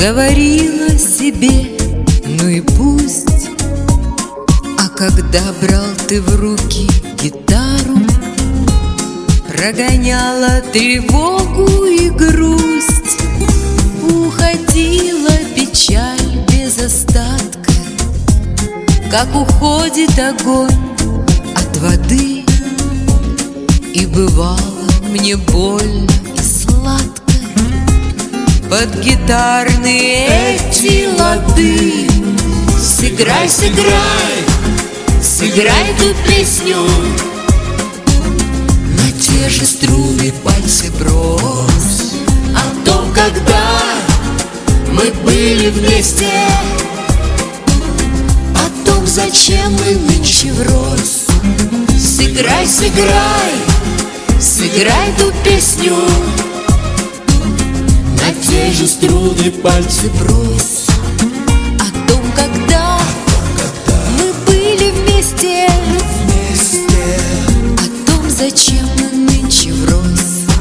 Говорила себе, ну и пусть. А когда брал ты в руки гитару, прогоняла тревогу и грусть, уходила печаль без остатка, как уходит огонь от воды. И бывало мне больно и сладко под гитарные эти лады. Сыграй, сыграй, сыграй ту песню, на те же струны пальцы брось. О том, когда мы были вместе, о том, зачем мы нынче врозь. Сыграй, сыграй, сыграй ту песню, на те же струны пальцы брось. О том, когда мы были вместе, о том, зачем мы нынче врозь.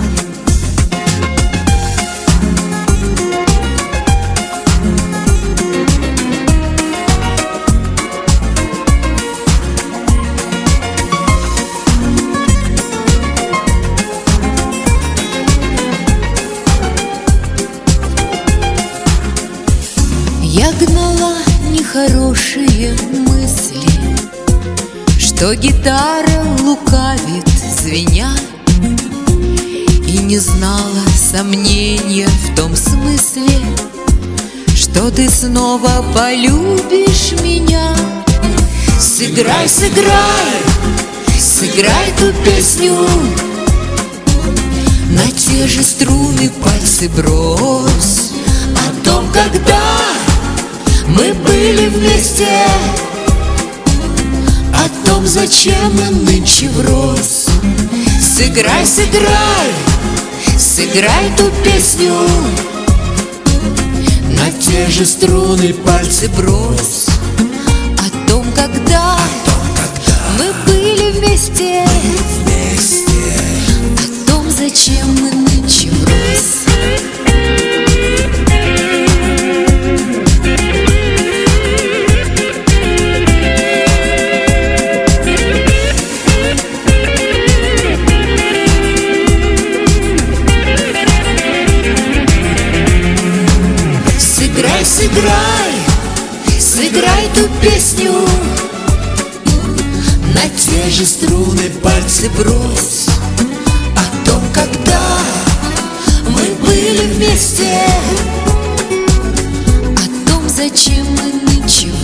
Я гнала нехорошие мысли, что гитара лукавит, звеня, и не знала сомнения в том смысле, что ты снова полюбишь меня. Сыграй, сыграй, сыграй ту песню, на те же струны пальцы брось. О том, когда мы были вместе, о том, зачем мы нынче врозь. Сыграй, сыграй, сыграй ту песню, на те же струны пальцы брось. О том, когда мы были вместе, о том, зачем мы нынче врозь. Сыграй, сыграй, сыграй ту песню, на те же струны пальцы брось. О том, когда мы были вместе, о том, зачем мы нынче